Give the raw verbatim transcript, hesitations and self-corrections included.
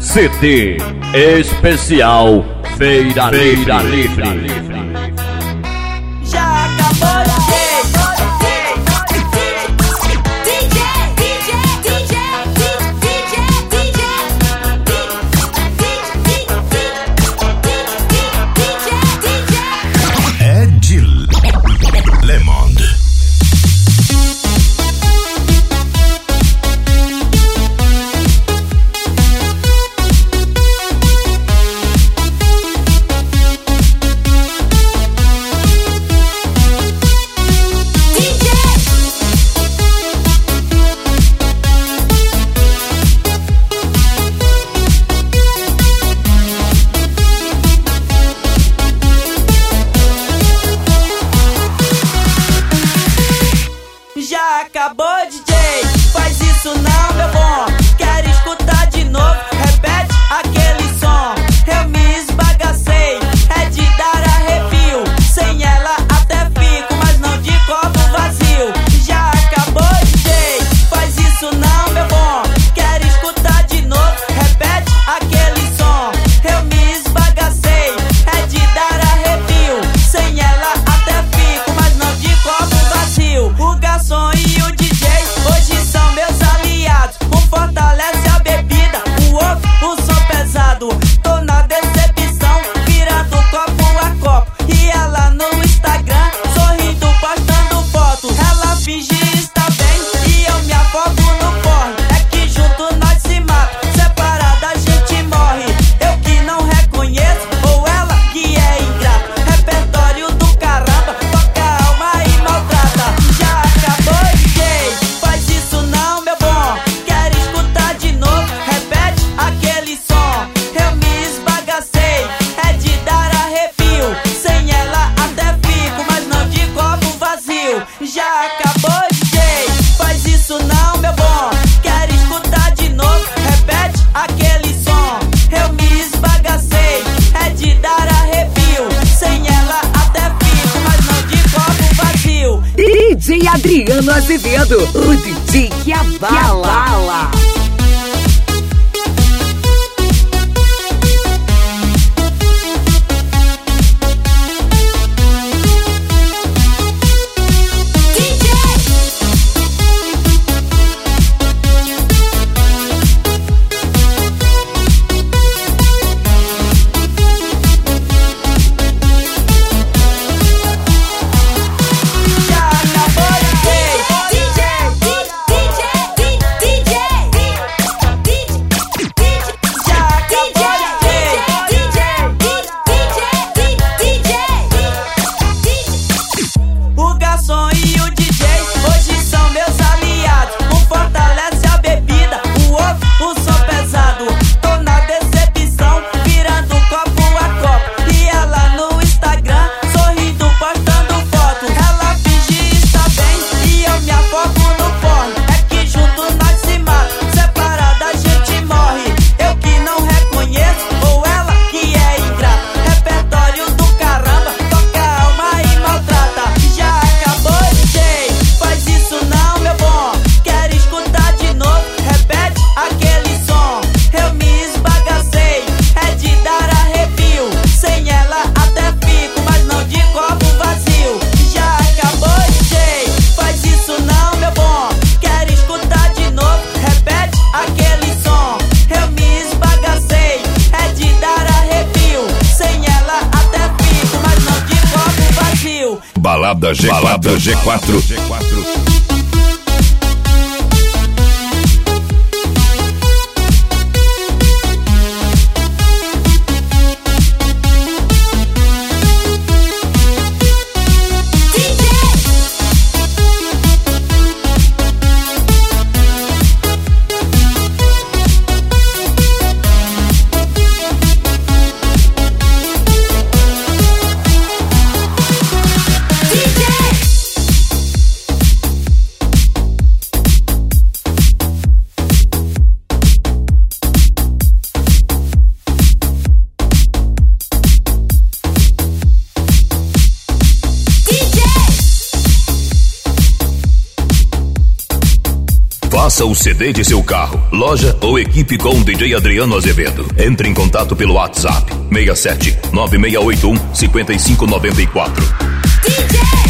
C D especial Feira, Feira Livre. Livre. Já acabou de Já acabou, D J, faz isso não, meu bom. Quero escutar de novo, repete aquele som. Eu me esbagacei, é de dar arrepio. Sem ela até fico, mas não de copo vazio. Já acabou, D J, faz isso não, meu bom. Quero escutar de novo, repete aquele som. Eu me esbagacei, é de dar arrepio. Sem ela até fico, mas não de copo vazio. O garçom e o D J hoje são meus aliados. Um fortalece a bebida, o outro o som pesado. Tô na decepção, virando copo a copo. E ela no Instagram, sorrindo, postando fotos. Ela finge estar bem e eu me afogo no porre. É que junto nós se mata, separada a gente morre. Eu que não reconheço, ou ela que é ingrata. Repertório do caramba, toca a alma e maltrata. Já acabou, D J, faz isso não, meu bom. Quero escutar de novo, repete aquele som. Eu me esbagacei, é de dar arrepio. Sem ela até fico, mas não de copo vazio. Já acabou, D J, faz isso não, meu bom. Quero escutar de novo, repete aquele som. Eu me esbagacei, é de dar arrepio. Sem ela até fico, mas não de copo vazio. D J Adriano Azevedo, o D J que abala. Já acabou, D J, já acabou, o garçom e o D J hoje são meus aliados. Um fortalece a bebida, o outro o som pesado. Tô na decepção, virando copo a copo. E ela no Instagram, sorrindo, postando fotos. Ela finge estar bem e eu me afogo no porno. É que junto nós se mata, separada a gente morre. Eu que não reconheço, ou ela que é ingrata. Repertório do caramba, toca a alma e maltrata. Já acabou, D J, faz isso não, meu bom. Quero escutar de novo, repete aquele som. Eu me esbagacei, é de dar arrepio. Sem ela até fico, mas não de copo vazio. Já acabou, D J, faz isso não, meu bom. Quero escutar de novo, repete aquele som. Eu me esbagacei, é de dar arrepio. Sem ela até fico, mas não de copo vazio. Balada G quatro, G quatro. Faça o C D de seu carro, loja ou equipe com o D J Adriano Azevedo. Entre em contato pelo WhatsApp seis sete nove seis oito um cinco cinco nove quatro. D J